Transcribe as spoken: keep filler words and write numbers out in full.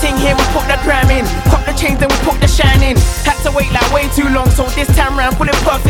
thing here, we put the gram in. Pop the chains, then we put the shine in. Had to wait like way too long, so this time round, pull it perfect.